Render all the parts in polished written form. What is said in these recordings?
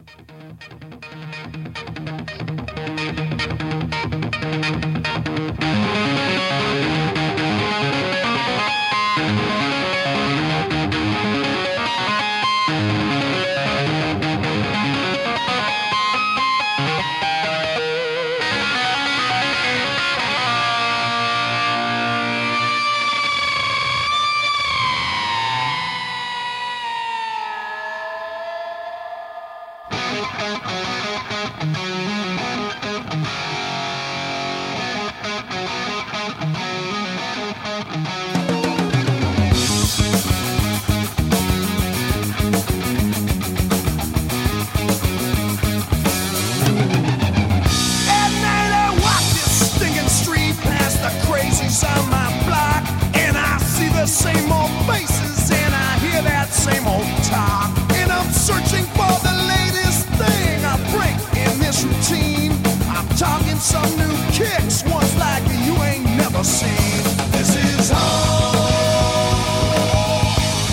Same old faces and I hear that same old talk, and I'm searching for the latest thing I break in this routine. I'm talking some new kicks, ones like you ain't never seen. This is home.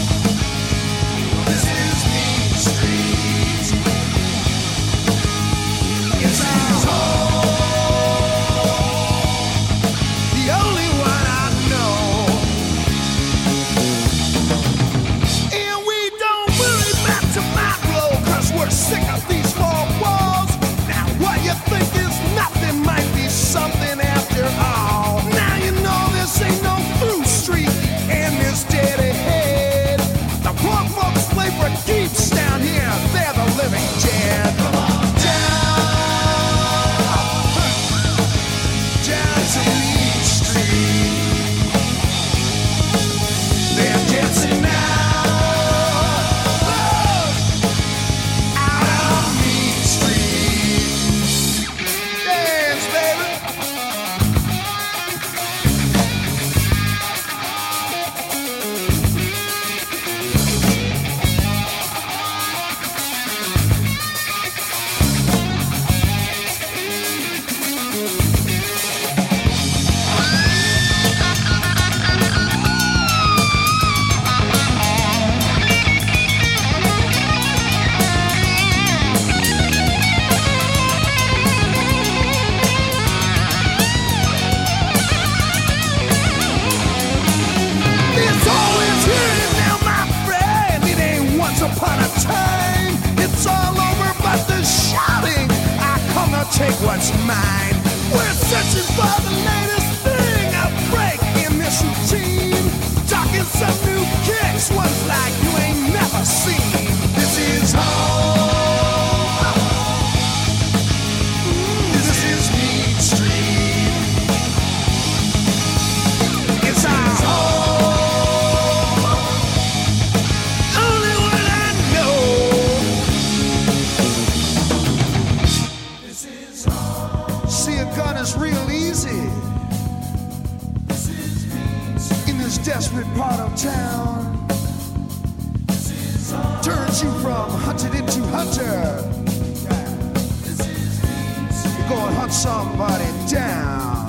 This is Mean Street. This is home. The only one I know. We're sick of these four walls. Now what you think is nothing might be something after all. Now you know this ain't no through street and this dead ahead. The poor folks play for keeps down here. They're the living dead. Come on down to Mean Street. They're dancing now. Upon a time, it's all over but the shouting. I come to take what's mine. We're searching for the latest thing I break in this routine. Talking some new kicks, ones like you ain't never seen. This is home. This is Mean Street. It's our home. See, a gun is real easy in this desperate part of town. Turns you from hunted into hunter. You go and hunt somebody down.